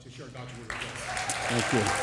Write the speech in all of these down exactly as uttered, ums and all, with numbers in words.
to share God's word with us. Thank you.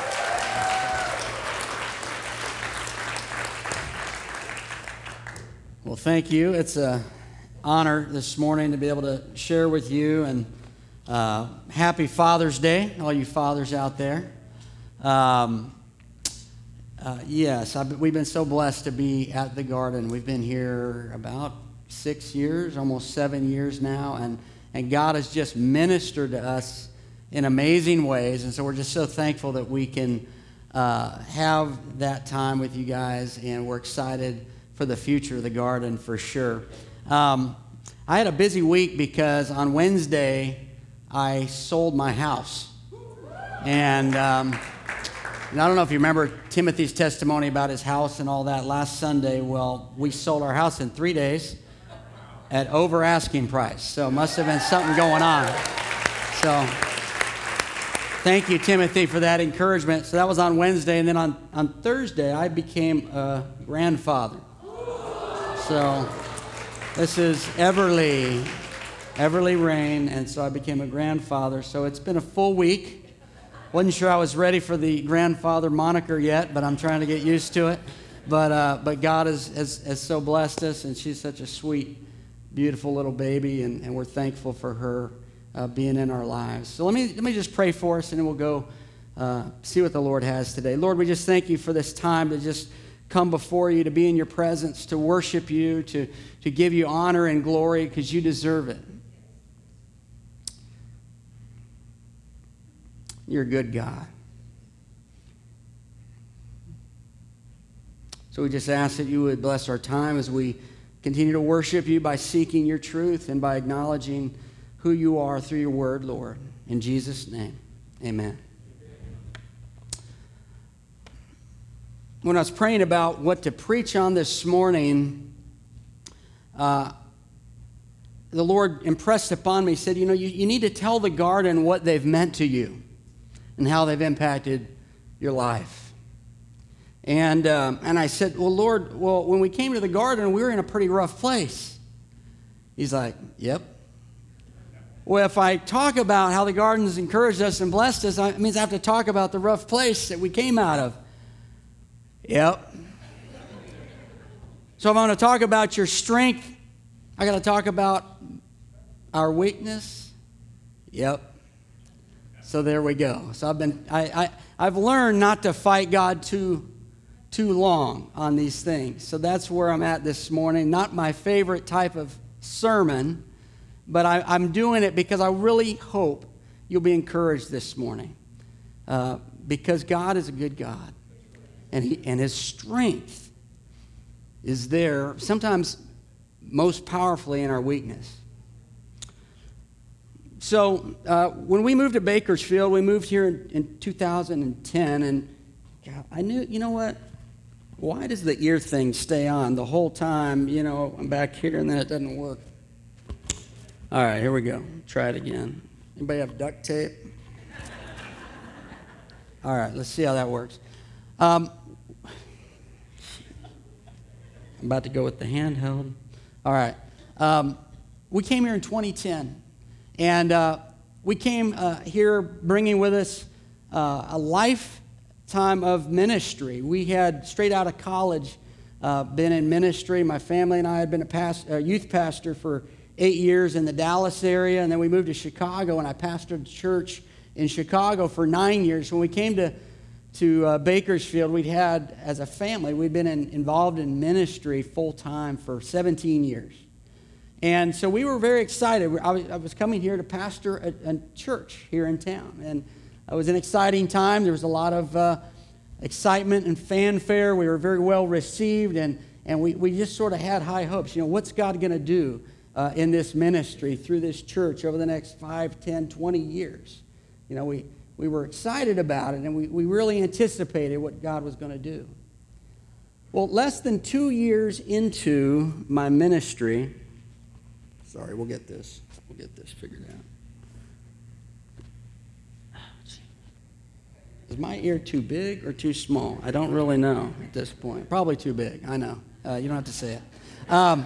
Well, thank you. It's an honor this morning to be able to share with you, and uh, happy Father's Day, all you fathers out there. Um, uh, yes, I've, we've been so blessed to be at the Garden. We've been here about six years, almost seven years now, and, and God has just ministered to us in amazing ways, and so we're just so thankful that we can uh, have that time with you guys, and we're excited for the future of the Garden for sure. Um, I had a busy week because on Wednesday I sold my house. And, um, and I don't know if you remember Timothy's testimony about his house and all that last Sunday. Well, we sold our house in three days at over asking price. So it must have been something going on. So thank you, Timothy, for that encouragement. So that was on Wednesday. And then on, on Thursday I became a grandfather. So this is Everly, Everly Rain, and so I became a grandfather. So it's been a full week. Wasn't sure I was ready for the grandfather moniker yet, but I'm trying to get used to it. But uh, but God has, has, has so blessed us, and she's such a sweet, beautiful little baby, and, and we're thankful for her uh, being in our lives. So let me let me just pray for us, and then we'll go uh, see what the Lord has today. Lord, we just thank you for this time to just come before you, to be in your presence, to worship you, to, to give you honor and glory because you deserve it. You're a good God. So we just ask that you would bless our time as we continue to worship you by seeking your truth and by acknowledging who you are through your word, Lord. In Jesus' name, amen. When I was praying about what to preach on this morning, uh, the Lord impressed upon me, said, you know, you, you need to tell the Garden what they've meant to you and how they've impacted your life. And um, and I said, well, Lord, well, when we came to the Garden, we were in a pretty rough place. He's like, yep. Well, if I talk about how the Garden's encouraged us and blessed us, it means I have to talk about the rough place that we came out of. Yep. So if I want to talk about your strength, I got to talk about our weakness. Yep. So there we go. So I've been I, I I've learned not to fight God too too long on these things. So that's where I'm at this morning. Not my favorite type of sermon, but I, I'm doing it because I really hope you'll be encouraged this morning. Uh, because God is a good God. And he, and his strength is there, sometimes most powerfully in our weakness. So uh, when we moved to Bakersfield, we moved here in, in two thousand ten, and God, I knew, you know what? Why does the ear thing stay on the whole time? You know, I'm back here, and then it doesn't work. All right, here we go. Try it again. Anybody have duct tape? All right, let's see how that works. Um, I'm about to go with the handheld. All right. Um, we came here in twenty ten, and uh, we came uh, here bringing with us uh, a lifetime of ministry. We had, straight out of college, uh, been in ministry. My family and I had been a past, uh, youth pastor for eight years in the Dallas area, and then we moved to Chicago, and I pastored church in Chicago for nine years. When we came to to uh, Bakersfield, we'd had, as a family, we'd been in, involved in ministry full-time for seventeen years. And so we were very excited. I was, I was coming here to pastor a, a church here in town. And it was an exciting time. There was a lot of uh, excitement and fanfare. We were very well received, and, and we, we just sort of had high hopes. You know, what's God going to do uh, in this ministry through this church over the next five, ten, twenty years? You know, we... We were excited about it, and we, we really anticipated what God was going to do. Well, less than two years into my ministry, sorry, we'll get this. We'll get this figured out. Is my ear too big or too small? I don't really know at this point. Probably too big, I know. Uh, you don't have to say it. Um,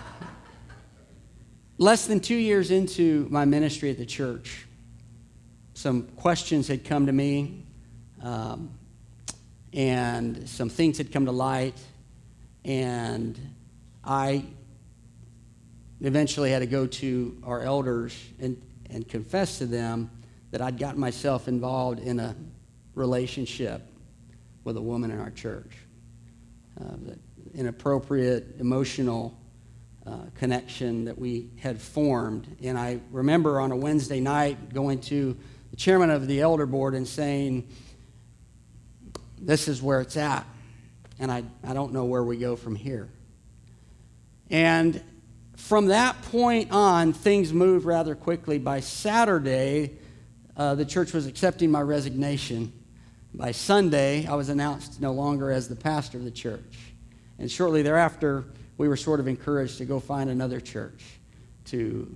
less than two years into my ministry at the church, some questions had come to me, um, and some things had come to light, and I eventually had to go to our elders and, and confess to them that I'd gotten myself involved in a relationship with a woman in our church. Uh, the inappropriate emotional uh, connection that we had formed. And I remember on a Wednesday night going to the chairman of the elder board and saying, this is where it's at, and I, I don't know where we go from here. And from that point on, things moved rather quickly. By Saturday, uh, the church was accepting my resignation. By Sunday, I was announced no longer as the pastor of the church. And shortly thereafter, we were sort of encouraged to go find another church to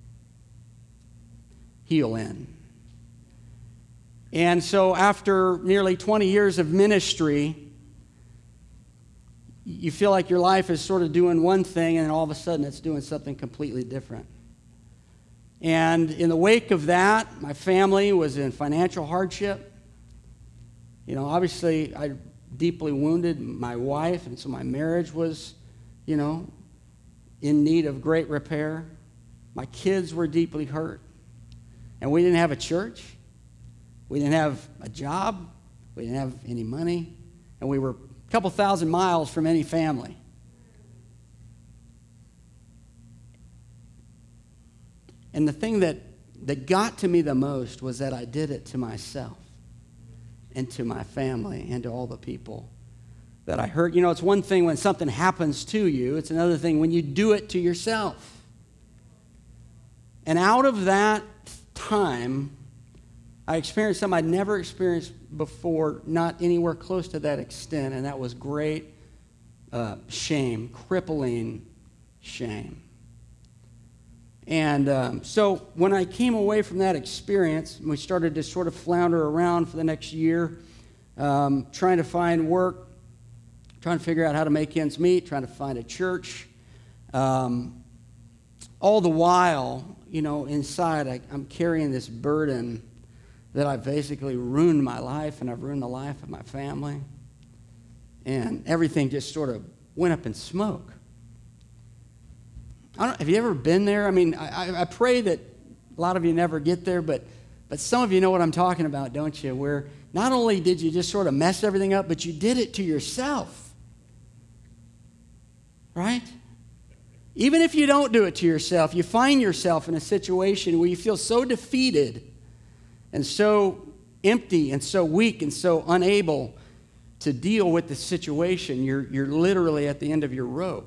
heal in. And so after nearly twenty years of ministry, you feel like your life is sort of doing one thing, and then all of a sudden it's doing something completely different. And in the wake of that, my family was in financial hardship. You know, obviously, I deeply wounded my wife, and so my marriage was, you know, in need of great repair. My kids were deeply hurt. And we didn't have a church. We didn't have a job. We didn't have any money. And we were a couple thousand miles from any family. And the thing that, that got to me the most was that I did it to myself and to my family and to all the people that I hurt. You know, it's one thing when something happens to you. It's another thing when you do it to yourself. And out of that time, I experienced something I'd never experienced before, not anywhere close to that extent, and that was great uh, shame, crippling shame. And um, so when I came away from that experience, we started to sort of flounder around for the next year, um, trying to find work, trying to figure out how to make ends meet, trying to find a church. Um, all the while, you know, inside, I, I'm carrying this burden that I've basically ruined my life, and I've ruined the life of my family. And everything just sort of went up in smoke. I don't, have you ever been there? I mean, I, I pray that a lot of you never get there, but, but some of you know what I'm talking about, don't you? Where not only did you just sort of mess everything up, but you did it to yourself. Right? Even if you don't do it to yourself, you find yourself in a situation where you feel so defeated and so empty and so weak and so unable to deal with the situation. You're, you're literally at the end of your rope.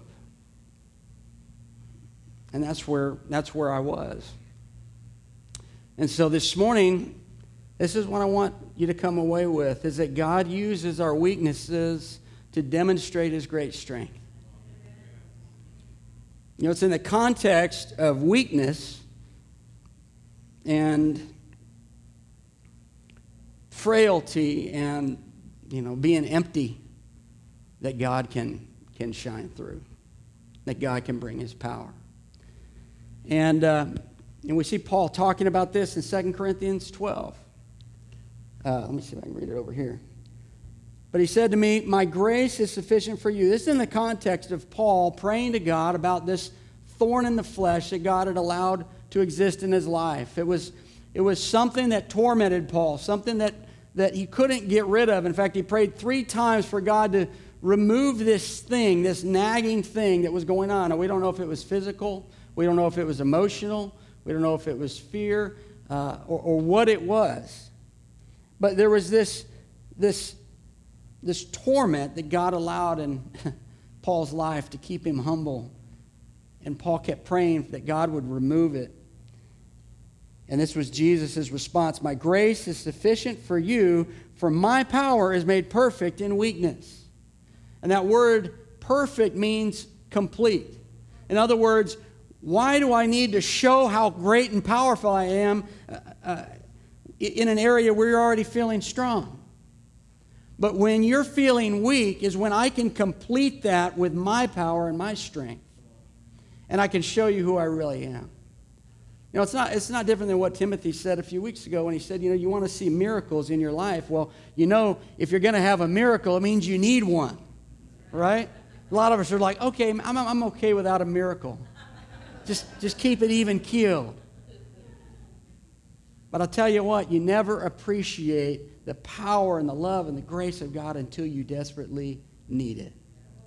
And that's where, that's where I was. And so this morning, this is what I want you to come away with, is that God uses our weaknesses to demonstrate His great strength. You know, it's in the context of weakness and frailty and, you know, being empty that God can, can shine through, that God can bring His power. And, uh, and we see Paul talking about this in Second Corinthians twelve. Uh, let me see if I can read it over here. But he said to me, my grace is sufficient for you. This is in the context of Paul praying to God about this thorn in the flesh that God had allowed to exist in his life. It was, it was something that tormented Paul, something that, that he couldn't get rid of. In fact, he prayed three times for God to remove this thing, this nagging thing that was going on. And we don't know if it was physical. We don't know if it was emotional. We don't know if it was fear uh, or, or what it was. But there was this, this, this torment that God allowed in Paul's life to keep him humble. And Paul kept praying that God would remove it. And this was Jesus' response. My grace is sufficient for you, for my power is made perfect in weakness. And that word perfect means complete. In other words, why do I need to show how great and powerful I am uh, uh, in an area where you're already feeling strong? But when you're feeling weak is when I can complete that with my power and my strength. And I can show you who I really am. You know, it's not, it's not different than what Timothy said a few weeks ago when he said, you know, you want to see miracles in your life. Well, you know, if you're going to have a miracle, it means you need one, right? A lot of us are like, okay, I'm, I'm okay without a miracle. Just, just keep it even keeled. But I'll tell you what, you never appreciate the power and the love and the grace of God until you desperately need it.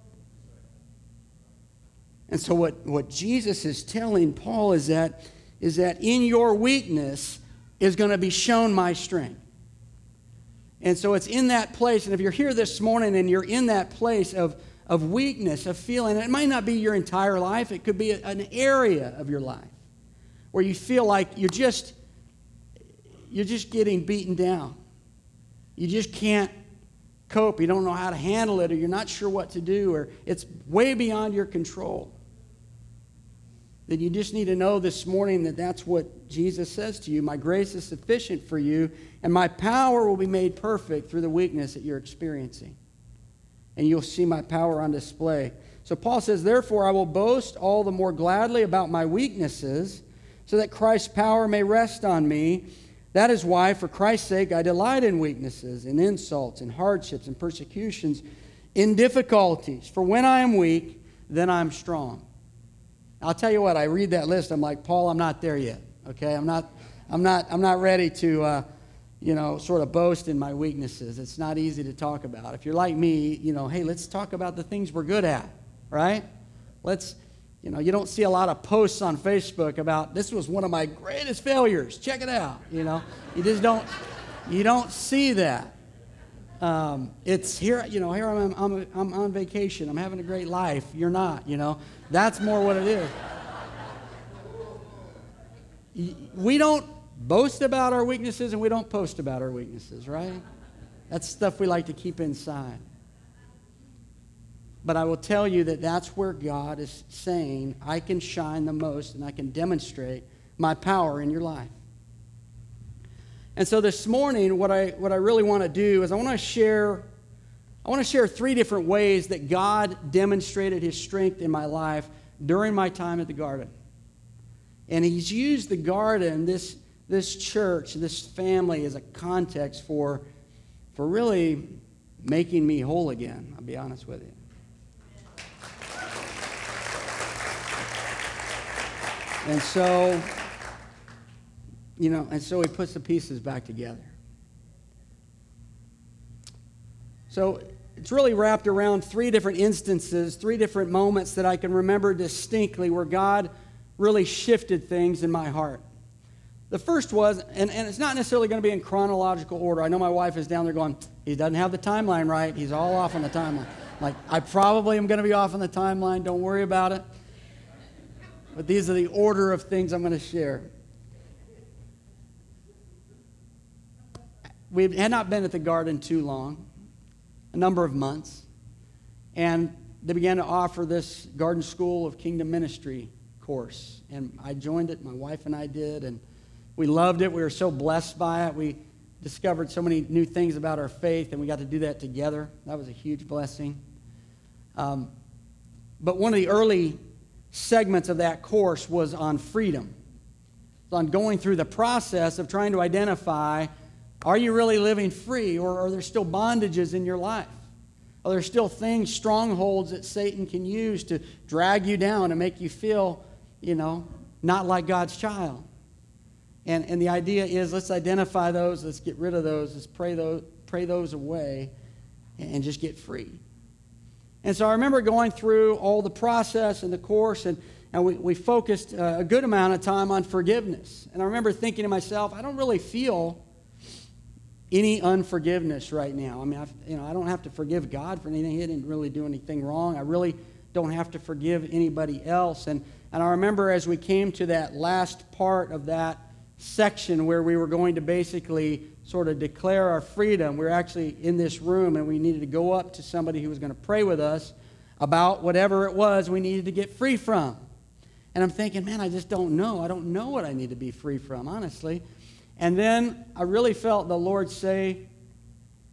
And so what, what Jesus is telling Paul is that, is that in your weakness is going to be shown my strength. And so it's in that place, and if you're here this morning and you're in that place of, of weakness, of feeling, it might not be your entire life, it could be a, an area of your life where you feel like you're just, you're just getting beaten down. You just can't cope. You don't know how to handle it, or you're not sure what to do, or it's way beyond your control. Then you just need to know this morning that that's what Jesus says to you. My grace is sufficient for you, and my power will be made perfect through the weakness that you're experiencing. And you'll see my power on display. So Paul says, therefore I will boast all the more gladly about my weaknesses, so that Christ's power may rest on me. That is why, for Christ's sake, I delight in weaknesses, in insults, in hardships, in persecutions, in difficulties. For when I am weak, then I'm strong. I'll tell you what, I read that list, I'm like, Paul, I'm not there yet. Okay, I'm not, I'm not, I'm not ready to, uh, you know, sort of boast in my weaknesses. It's not easy to talk about. If you're like me, you know, hey, let's talk about the things we're good at, right? Let's, you know, you don't see a lot of posts on Facebook about this was one of my greatest failures. Check it out. You know, you just don't, you don't see that. Um, it's here, you know, here I'm, I'm, I'm on vacation. I'm having a great life. You're not, you know. That's more what it is. We don't boast about our weaknesses and we don't post about our weaknesses, right? That's stuff we like to keep inside. But I will tell you that that's where God is saying, I can shine the most and I can demonstrate my power in your life. And so this morning, what I what I really want to do is I want to share I want to share three different ways that God demonstrated his strength in my life during my time at the garden. And he's used the garden, this, this church, this family as a context for, for really making me whole again, I'll be honest with you. And so, you know, and so he puts the pieces back together. So it's really wrapped around three different instances, three different moments that I can remember distinctly where God really shifted things in my heart. The first was, and, and it's not necessarily going to be in chronological order. I know my wife is down there going, he doesn't have the timeline right. He's all off on the timeline. Like, I probably am going to be off on the timeline. Don't worry about it. But these are the order of things I'm going to share. We had not been at the garden too long, a number of months, and they began to offer this Garden School of Kingdom Ministry course. And I joined it, my wife and I did, and we loved it. We were so blessed by it. We discovered so many new things about our faith, and we got to do that together. That was a huge blessing. Um, but one of the early segments of that course was on freedom. It was on going through the process of trying to identify, are you really living free, or are there still bondages in your life? Are there still things, strongholds that Satan can use to drag you down and make you feel, you know, not like God's child? And and the idea is, let's identify those, let's get rid of those, let's pray those, pray those away, and just get free. And so I remember going through all the process and the course, and, and we, we focused uh, a good amount of time on forgiveness. And I remember thinking to myself, I don't really feel any unforgiveness right now. I mean, I've, you know, I don't have to forgive God for anything. He didn't really do anything wrong. I really don't have to forgive anybody else. And, and I remember as we came to that last part of that section where we were going to basically sort of declare our freedom, we were actually in this room and we needed to go up to somebody who was going to pray with us about whatever it was we needed to get free from. And I'm thinking, man, I just don't know. I don't know what I need to be free from, honestly. And then I really felt the Lord say,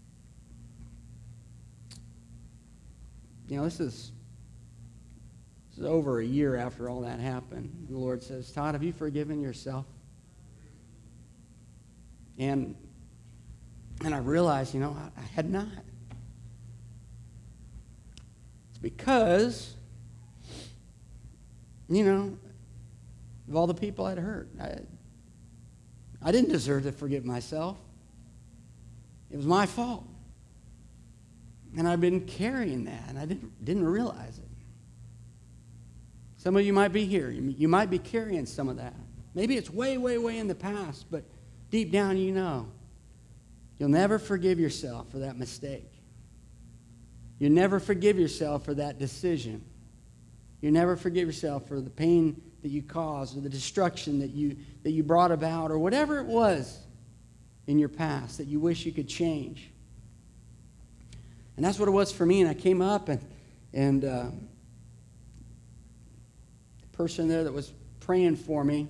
you know, this is This is over a year after all that happened. The Lord says, Todd, have you forgiven yourself? And and I realized, you know, I, I had not. It's because, you know, of all the people I'd hurt. I, I didn't deserve to forgive myself. It was my fault. And I've been carrying that, and I didn't, didn't realize it. Some of you might be here. You, you might be carrying some of that. Maybe it's way, way, way in the past, but deep down you know. You'll never forgive yourself for that mistake. You'll never forgive yourself for that decision. You'll never forgive yourself for the pain that you caused or the destruction that you, that you brought about or whatever it was in your past that you wish you could change. And that's what it was for me. And I came up and, and uh, the person there that was praying for me,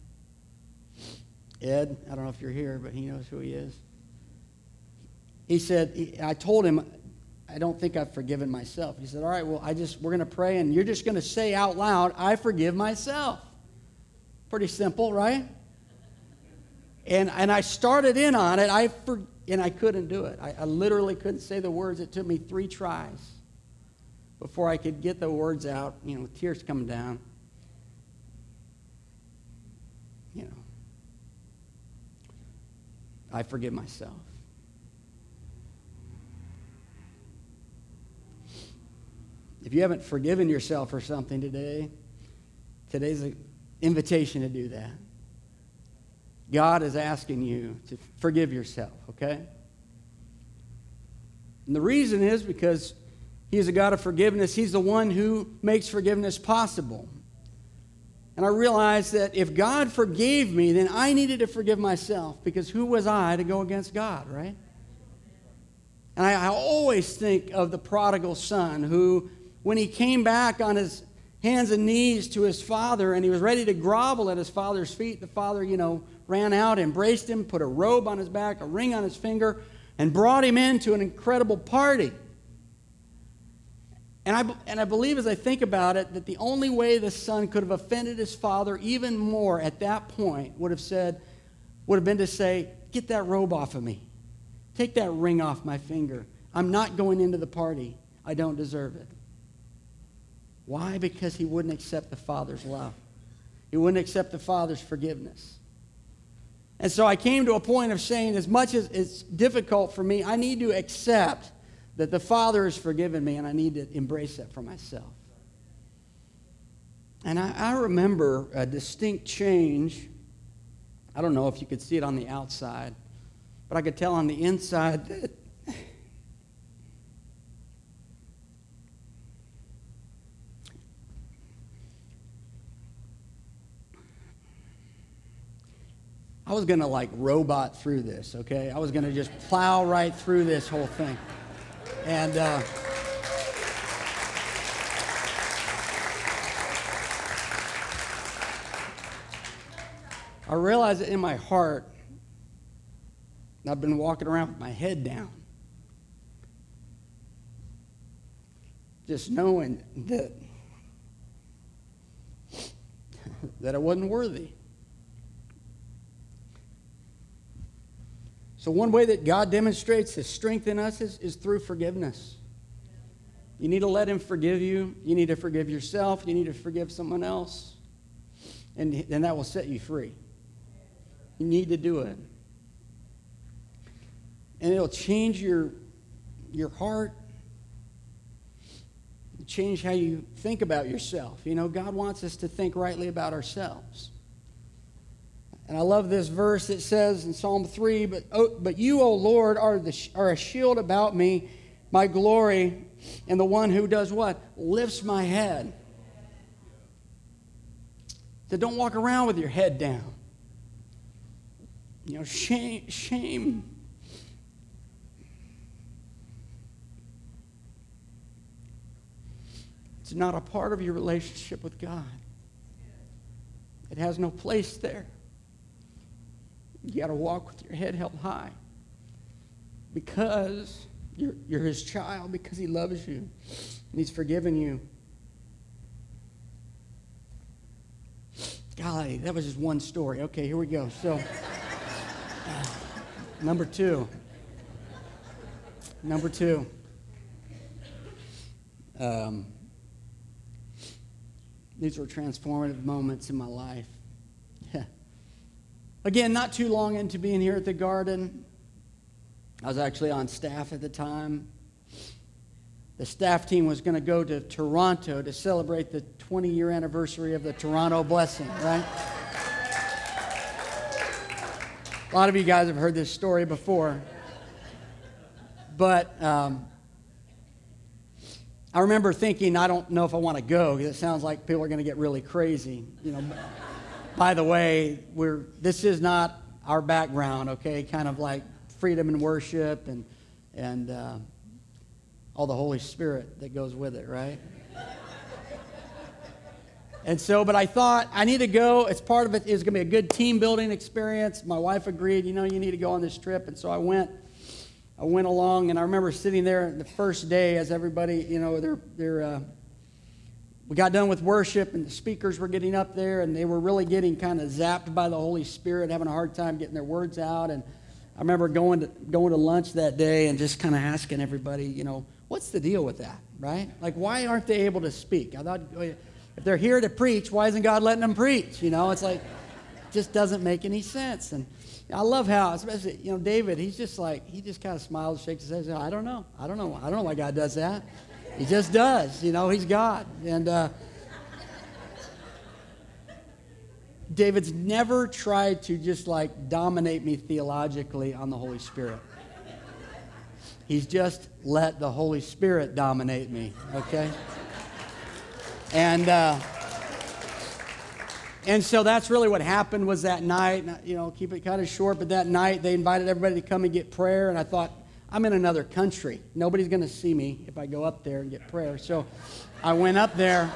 Ed, I don't know if you're here, but he knows who he is. He said, he, I told him, I don't think I've forgiven myself. He said, all right, well, I just, we're going to pray, and you're just going to say out loud, I forgive myself. Pretty simple, right? And and I started in on it, I for, and I couldn't do it. I, I literally couldn't say the words. It took me three tries before I could get the words out, you know, with tears coming down. You know, I forgive myself. If you haven't forgiven yourself for something today, today's an invitation to do that. God is asking you to forgive yourself, okay? And the reason is because He is a God of forgiveness. He's the one who makes forgiveness possible. And I realized that if God forgave me, then I needed to forgive myself, because who was I to go against God, right? And I, I always think of the prodigal son who, when he came back on his hands and knees to his father and he was ready to grovel at his father's feet, the father, you know, ran out, embraced him, put a robe on his back, a ring on his finger, and brought him into an incredible party. And I, and I believe, as I think about it, that the only way the son could have offended his father even more at that point would have said, would have been to say, get that robe off of me. Take that ring off my finger. I'm not going into the party. I don't deserve it. Why? Because he wouldn't accept the father's love. He wouldn't accept the father's forgiveness. And so I came to a point of saying, as much as it's difficult for me, I need to accept that the Father has forgiven me, and I need to embrace that for myself. And I, I remember a distinct change. I don't know if you could see it on the outside, but I could tell on the inside that I was going to like robot through this, okay? I was going to just plow right through this whole thing. And uh, I realized that in my heart, I've been walking around with my head down, just knowing that, that I wasn't worthy. So one way that God demonstrates His strength in us is, is through forgiveness. You need to let Him forgive you. You need to forgive yourself. You need to forgive someone else. And, and that will set you free. You need to do it. And it'll change your, your heart. Change how you think about yourself. You know, God wants us to think rightly about ourselves. And I love this verse. It says in Psalm three, but, oh, but you, O Lord, are, the, are a shield about me, my glory, and the one who does what? Lifts my head. So don't walk around with your head down. You know, shame, shame. It's not a part of your relationship with God. It has no place there. You got to walk with your head held high because you're, you're His child, because He loves you and He's forgiven you. Alrighty, that was just one story. Okay, here we go. So, uh, number two. Number two. Um, these were transformative moments in my life. Again, not too long into being here at the Garden, I was actually on staff at the time. The staff team was going to go to Toronto to celebrate the twenty-year anniversary of the Toronto Blessing, right? A lot of you guys have heard this story before. But um, I remember thinking, I don't know if I want to go, because it sounds like people are going to get really crazy. You know, by the way, we're this is not our background, okay? Kind of like freedom and worship and and uh, all the Holy Spirit that goes with it, right? And so, but I thought, I need to go. It's part of it. It's going to be a good team building experience. My wife agreed, you know, you need to go on this trip. And so I went. I went along, and I remember sitting there the first day as everybody, you know, they're, they're, uh, we got done with worship, and the speakers were getting up there, and they were really getting kind of zapped by the Holy Spirit, having a hard time getting their words out. And I remember going to going to lunch that day and just kind of asking everybody, you know, what's the deal with that, right? Like, why aren't they able to speak? I thought, if they're here to preach, why isn't God letting them preach? You know, it's like, it just doesn't make any sense. And I love how, especially, you know, David, he's just like, he just kind of smiles, shakes his head, says, I don't know. I don't know. I don't know why God does that. He just does. You know, he's God. And uh, David's never tried to just like dominate me theologically on the Holy Spirit. He's just let the Holy Spirit dominate me, okay? And... Uh, And so that's really what happened was that night, you know, keep it kind of short, but that night they invited everybody to come and get prayer, and I thought, I'm in another country. Nobody's going to see me if I go up there and get prayer. So I went up there.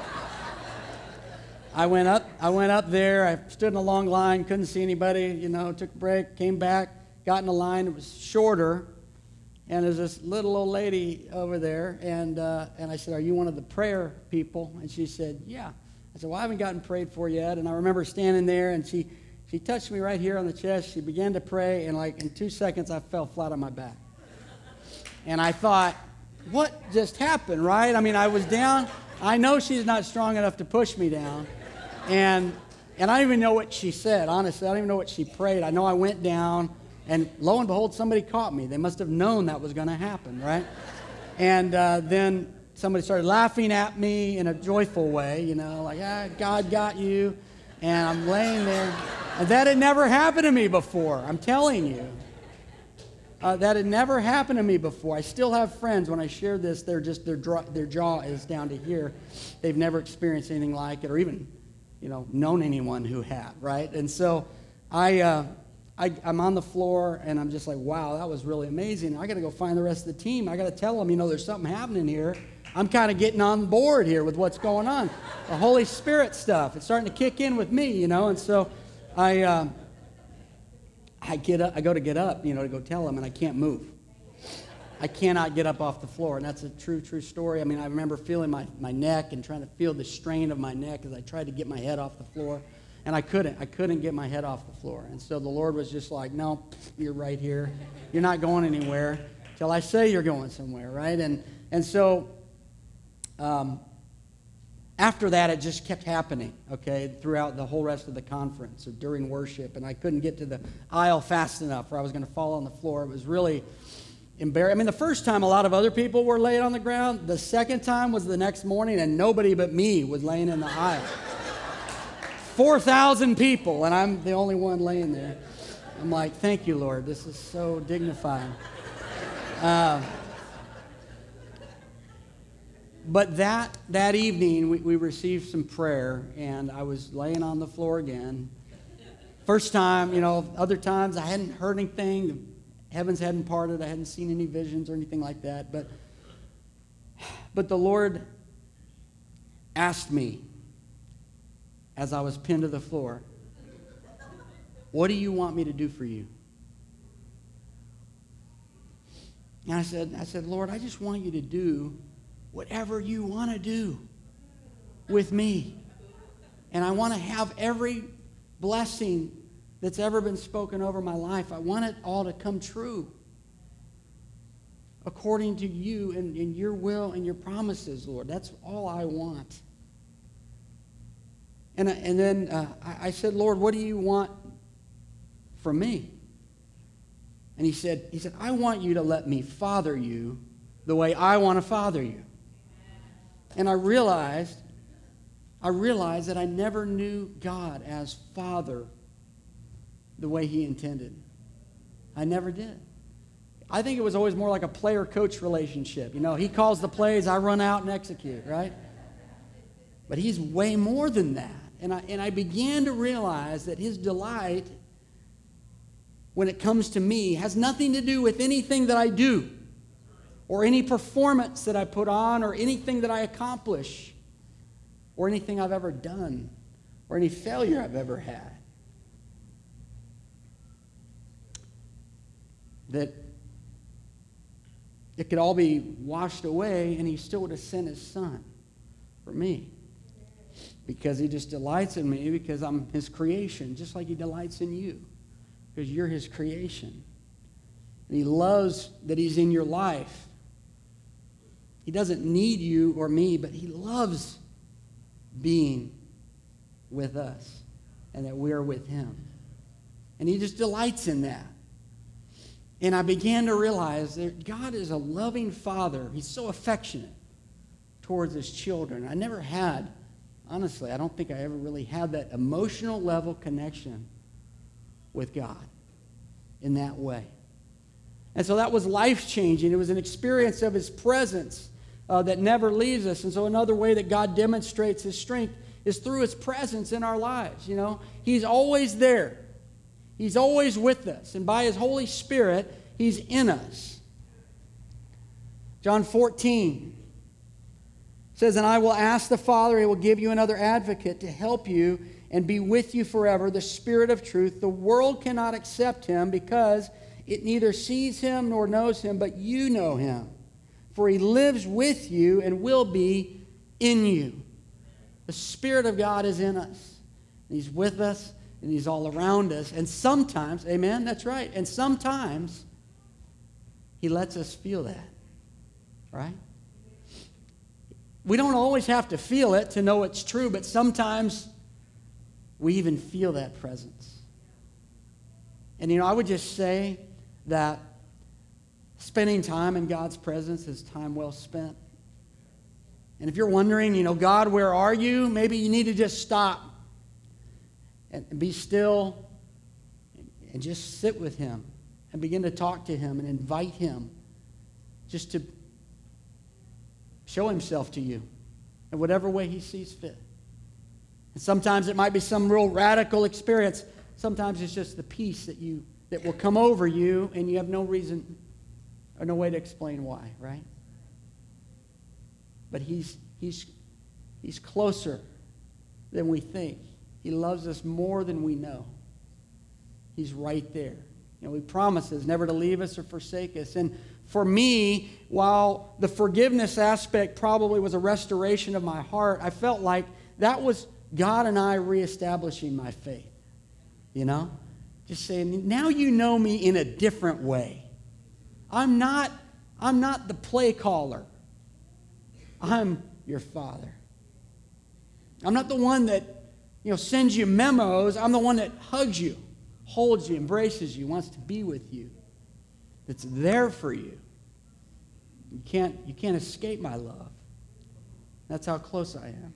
I went up, I went up there. I stood in a long line, couldn't see anybody, you know, took a break, came back, got in a line. It was shorter, and there's this little old lady over there, and uh, and I said, are you one of the prayer people? And she said, yeah. I said, well, I haven't gotten prayed for yet. And I remember standing there, and she, she touched me right here on the chest. She began to pray, and like in two seconds, I fell flat on my back. And I thought, what just happened, right? I mean, I was down. I know she's not strong enough to push me down. And and I don't even know what she said, honestly. I don't even know what she prayed. I know I went down, and lo and behold, somebody caught me. They must have known that was going to happen, right? And uh, then... somebody started laughing at me in a joyful way, you know, like, ah, God got you. And I'm laying there. And that had never happened to me before, I'm telling you. Uh, that had never happened to me before. I still have friends, when I share this, they're just, their, draw, their jaw is down to here. They've never experienced anything like it or even, you know, known anyone who had, right? And so I, uh, I, I'm on the floor, and I'm just like, wow, that was really amazing. I got to go find the rest of the team. I got to tell them, you know, there's something happening here. I'm kind of getting on board here with what's going on. The Holy Spirit stuff. It's starting to kick in with me, you know. And so I uh, I get up, I go to get up, you know, to go tell them, and I can't move. I cannot get up off the floor. And that's a true, true story. I mean, I remember feeling my, my neck and trying to feel the strain of my neck as I tried to get my head off the floor. And I couldn't. I couldn't get my head off the floor. And so the Lord was just like, no, you're right here. You're not going anywhere till I say you're going somewhere, right? And and so... Um, after that, it just kept happening, okay, throughout the whole rest of the conference or during worship. And I couldn't get to the aisle fast enough or I was going to fall on the floor. It was really embarrassing. I mean, the first time, a lot of other people were laying on the ground. The second time was the next morning, and nobody but me was laying in the aisle. four thousand people, and I'm the only one laying there. I'm like, thank you, Lord. This is so dignifying. Uh, But that that evening, we, we received some prayer, and I was laying on the floor again. First time, you know, other times I hadn't heard anything. The heavens hadn't parted. I hadn't seen any visions or anything like that. But, but the Lord asked me, as I was pinned to the floor, what do you want me to do for you? And I said, I said, Lord, I just want you to do whatever you want to do with me. And I want to have every blessing that's ever been spoken over my life. I want it all to come true according to you and, and your will and your promises, Lord. That's all I want. And, I, and then uh, I, I said, Lord, what do you want from me? And he said, he said, I want you to let me father you the way I want to father you. And I realized, I realized that I never knew God as Father the way he intended. I never did. I think it was always more like a player-coach relationship. You know, he calls the plays, I run out and execute, right? But he's way more than that. And I, and I began to realize that his delight, when it comes to me, has nothing to do with anything that I do or any performance that I put on or anything that I accomplish or anything I've ever done or any failure I've ever had. That it could all be washed away and he still would have sent his son for me. Because he just delights in me because I'm his creation, just like he delights in you. Because you're his creation. And he loves that he's in your life. He doesn't need you or me, but he loves being with us and that we're with him. And he just delights in that. And I began to realize that God is a loving father. He's so affectionate towards his children. I never had, honestly, I don't think I ever really had that emotional level connection with God in that way. And so that was life-changing. It was an experience of his presence uh, that never leaves us. And so another way that God demonstrates his strength is through his presence in our lives. You know, he's always there. He's always with us. And by his Holy Spirit, he's in us. John fourteen says, and I will ask the Father, he will give you another advocate to help you and be with you forever, the Spirit of truth. The world cannot accept him because it neither sees him nor knows him, but you know him. For he lives with you and will be in you. The Spirit of God is in us. He's with us. And he's all around us. And sometimes, amen, that's right. And sometimes he lets us feel that, right? We don't always have to feel it to know it's true, but sometimes we even feel that presence. And, you know, I would just say that spending time in God's presence is time well spent. And if you're wondering, you know, God, where are you? Maybe you need to just stop and be still and just sit with him and begin to talk to him and invite him just to show himself to you in whatever way he sees fit. And sometimes it might be some real radical experience. Sometimes it's just the peace that you that will come over you and you have no reason or no way to explain why, right? But he's he's he's closer than we think. He loves us more than we know. He's right there. You know, he promises never to leave us or forsake us. And for me, while the forgiveness aspect probably was a restoration of my heart, I felt like that was God and I reestablishing my faith. You know? Just saying, now you know me in a different way. I'm not, I'm not the play caller. I'm your Father. I'm not the one that, you know, sends you memos. I'm the one that hugs you, holds you, embraces you, wants to be with you. That's there for you. You can't, you can't escape my love. That's how close I am.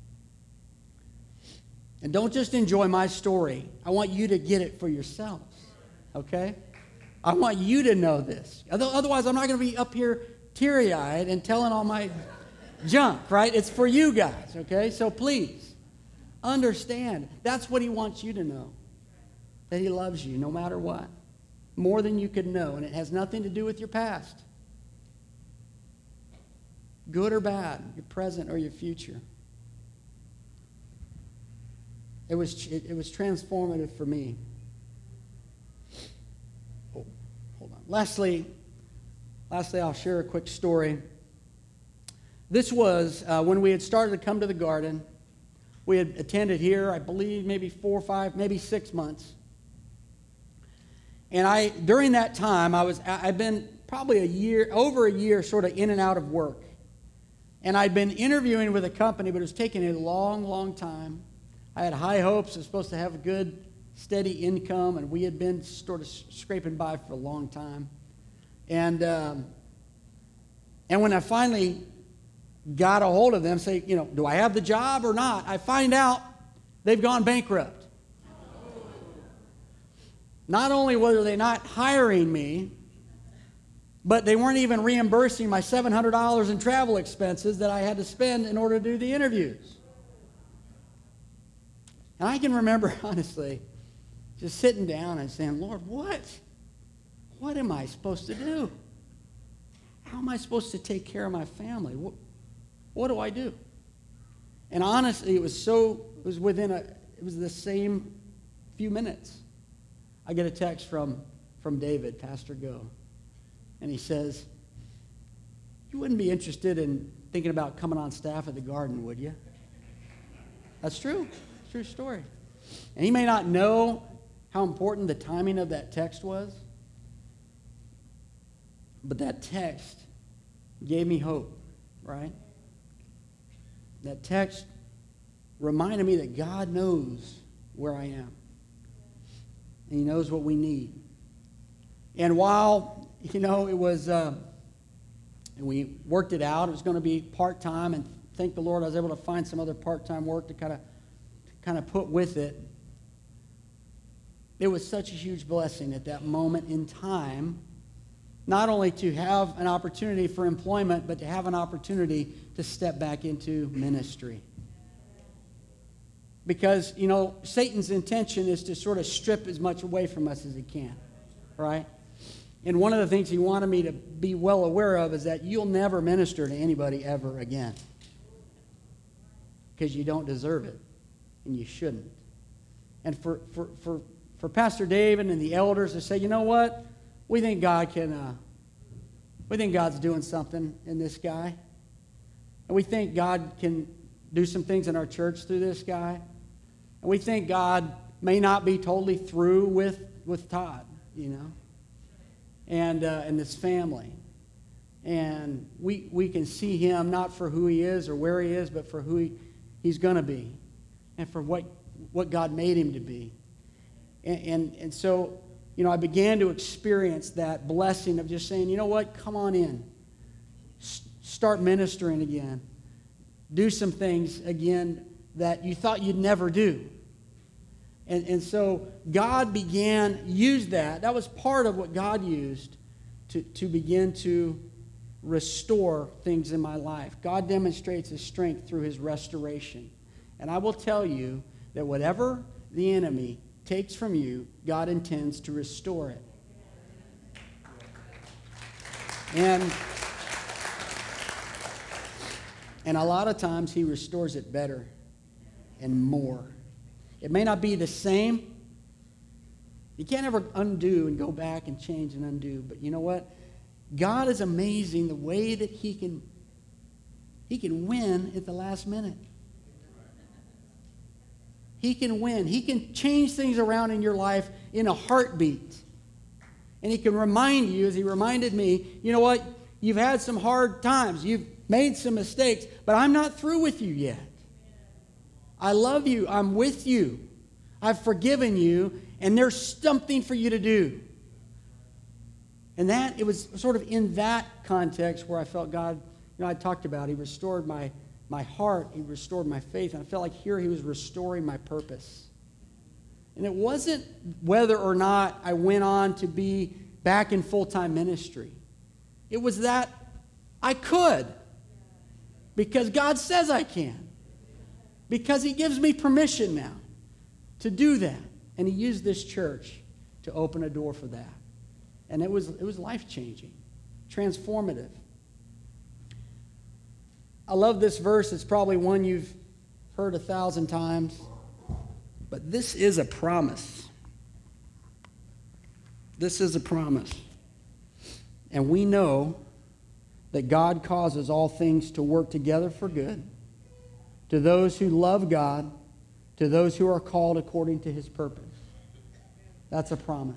And don't just enjoy my story. I want you to get it for yourselves, okay? I want you to know this. Otherwise, I'm not going to be up here teary-eyed and telling all my junk, right? It's for you guys, okay? So please, understand. That's what he wants you to know. That he loves you no matter what. More than you could know. And it has nothing to do with your past. Good or bad. Your present or your future. It was, it, it was transformative for me. Oh, hold on. Lastly, lastly, I'll share a quick story. This was uh, when we had started to come to the garden. We had attended here, I believe, maybe four or five, maybe six months. And I, during that time, I was, I'd been probably a year, over a year, sort of in and out of work. And I'd been interviewing with a company, but it was taking a long, long time. I had high hopes. I was supposed to have a good, steady income, and we had been sort of scraping by for a long time. And um, and when I finally got a hold of them, say, you know, do I have the job or not? I find out they've gone bankrupt. Not only were they not hiring me, but they weren't even reimbursing my seven hundred dollars in travel expenses that I had to spend in order to do the interviews. And I can remember, honestly, just sitting down and saying, Lord, what? What am I supposed to do? How am I supposed to take care of my family? What, what do I do? And honestly, it was so, it was within a, it was the same few minutes. I get a text from, from David, Pastor Go, and he says, you wouldn't be interested in thinking about coming on staff at the Garden, would you? That's true. It's a true story. And he may not know how important the timing of that text was, but that text gave me hope, right? That text reminded me that God knows where I am. And he knows what we need. And while, you know, it was, uh, we worked it out, it was going to be part-time, and thank the Lord I was able to find some other part-time work to kind of kind of put with it. It was such a huge blessing at that moment in time, not only to have an opportunity for employment, but to have an opportunity to step back into ministry. Because, you know, Satan's intention is to sort of strip as much away from us as he can, right? And one of the things he wanted me to be well aware of is that you'll never minister to anybody ever again. Because you don't deserve it, and you shouldn't. And for, for, for, for Pastor David and the elders to say, you know what? We think God can, uh, we think God's doing something in this guy. And we think God can do some things in our church through this guy. And we think God may not be totally through with, with Todd, you know, and uh, and this family. And we we can see him not for who he is or where he is, but for who he, he's going to be and for what, what God made him to be. And, and, and so, you know, I began to experience that blessing of just saying, you know what, come on in. S- start ministering again. Do some things again that you thought you'd never do. And, and so God began, used that. That was part of what God used to, to begin to restore things in my life. God demonstrates his strength through his restoration. And I will tell you that whatever the enemy takes from you, God intends to restore it. And, and a lot of times he restores it better and more. It may not be the same. You can't ever undo and go back and change and undo. But you know what? God is amazing the way that he can, he can win at the last minute. He can win. He can change things around in your life in a heartbeat. And he can remind you, as he reminded me, you know what? You've had some hard times. You've made some mistakes, but I'm not through with you yet. I love you. I'm with you. I've forgiven you, and there's something for you to do. And that, it was sort of in that context where I felt God, you know, I talked about, he restored my, my heart, he restored my faith, and I felt like here he was restoring my purpose. And it wasn't whether or not I went on to be back in full-time ministry. It was that I could, because God says I can. Because he gives me permission now to do that. And he used this church to open a door for that. And it was, it was life-changing, transformative. I love this verse. It's probably one you've heard a thousand times. But this is a promise. This is a promise. And we know that God causes all things to work together for good to those who love God, to those who are called according to his purpose. That's a promise.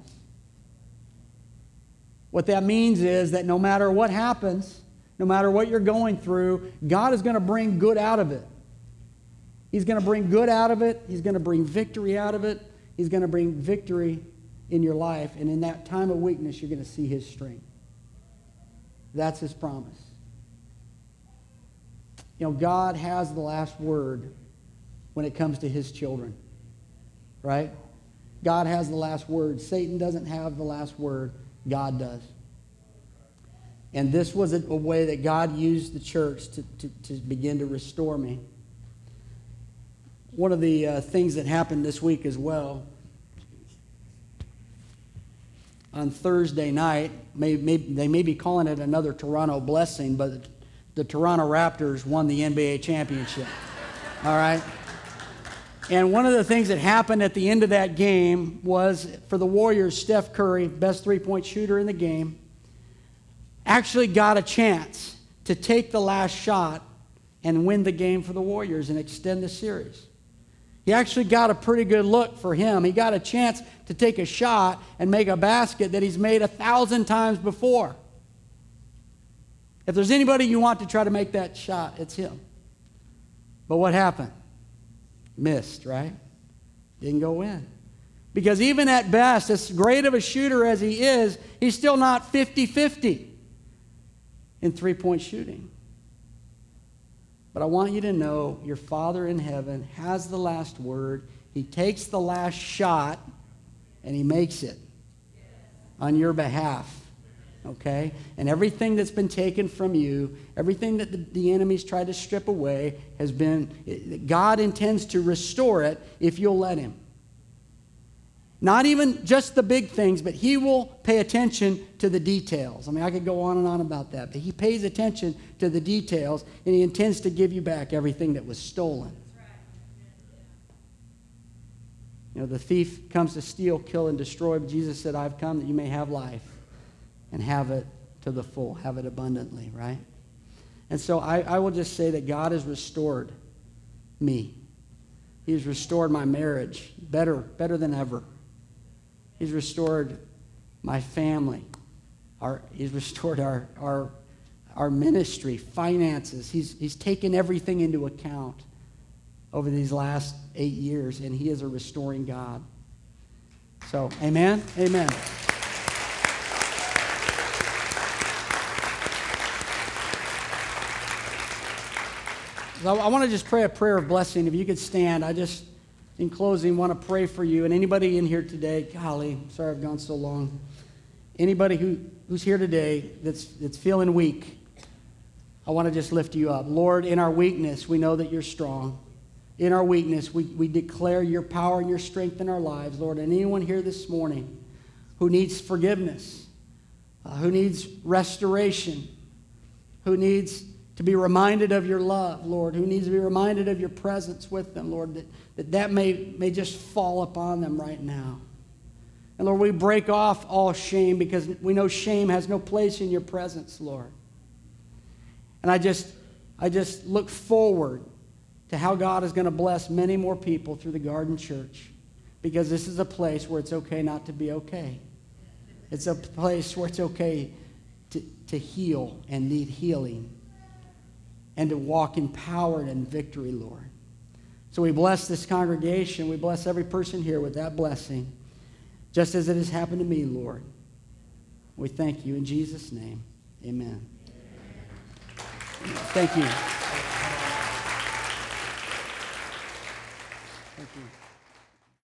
What that means is that no matter what happens, no matter what you're going through, God is going to bring good out of it. He's going to bring good out of it. He's going to bring victory out of it. He's going to bring victory in your life. And in that time of weakness, you're going to see his strength. That's his promise. You know, God has the last word when it comes to his children. Right? God has the last word. Satan doesn't have the last word. God does. And this was a, a way that God used the church to, to, to begin to restore me. One of the uh, things that happened this week as well, on Thursday night, may, may, they may be calling it another Toronto blessing, but the, the Toronto Raptors won the N B A championship. All right? And one of the things that happened at the end of that game was, for the Warriors, Steph Curry, best three-point shooter in the game, actually got a chance to take the last shot and win the game for the Warriors and extend the series. He actually got a pretty good look for him. He got a chance to take a shot and make a basket that he's made a thousand times before. If there's anybody you want to try to make that shot, it's him. But what happened? Missed, right? Didn't go in. Because even at best, as great of a shooter as he is, he's still not fifty-fifty in three-point shooting. But I want you to know your Father in heaven has the last word. He takes the last shot and he makes it on your behalf. Okay? And everything that's been taken from you, everything that the, the enemy's tried to strip away has been, God intends to restore it if you'll let him. Not even just the big things, but he will pay attention to the details. I mean, I could go on and on about that, but he pays attention to the details, and he intends to give you back everything that was stolen. You know, the thief comes to steal, kill, and destroy, but Jesus said, I've come that you may have life and have it to the full, have it abundantly, right? And so I, I will just say that God has restored me. He's restored my marriage better, better than ever. He's restored my family. Our, he's restored our, our, our ministry, finances. He's, he's taken everything into account over these last eight years, and he is a restoring God. So, amen? Amen. So I want to just pray a prayer of blessing. If you could stand, I just... in closing, want to pray for you. And anybody in here today, golly, sorry I've gone so long. Anybody who, who's here today that's, that's feeling weak, I want to just lift you up. Lord, in our weakness, we know that you're strong. In our weakness, we, we declare your power and your strength in our lives, Lord. And anyone here this morning who needs forgiveness, uh, who needs restoration, who needs to be reminded of your love, Lord, who needs to be reminded of your presence with them, Lord, that that, that may, may just fall upon them right now. And Lord, we break off all shame because we know shame has no place in your presence, Lord. And I just, I just look forward to how God is going to bless many more people through the Garden Church, because this is a place where it's okay not to be okay. It's a place where it's okay to, to heal and need healing, and to walk empowered in victory, Lord. So we bless this congregation. We bless every person here with that blessing, just as it has happened to me, Lord. We thank you in Jesus' name. Amen. Thank you.